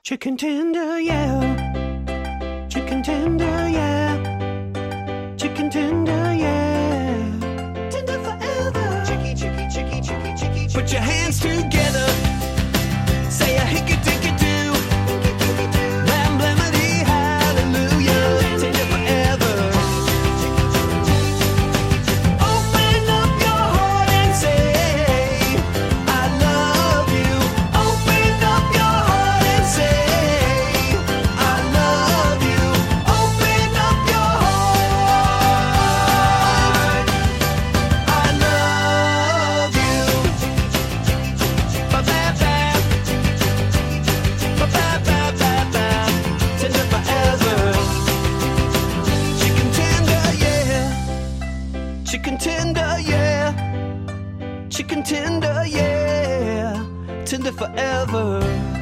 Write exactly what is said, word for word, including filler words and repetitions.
Chicken tender, yeah. Chicken tender, yeah. Chicken tender, yeah. Tender forever. Chicky, chicky, chicky, chicky, chicky. Put your hands together. Say a hickey dicky do. Blam blamity hallelujah. Tender forever. Open up your heart and say, I love you. Open up your heart and say, I love you. Open up your heart. I love you. Ba-ba-ba. Ba-ba-ba-ba-ba. Tender forever. Chicken tender, yeah. Chicken tender, yeah. Chicken tender, yeah. Tender forever.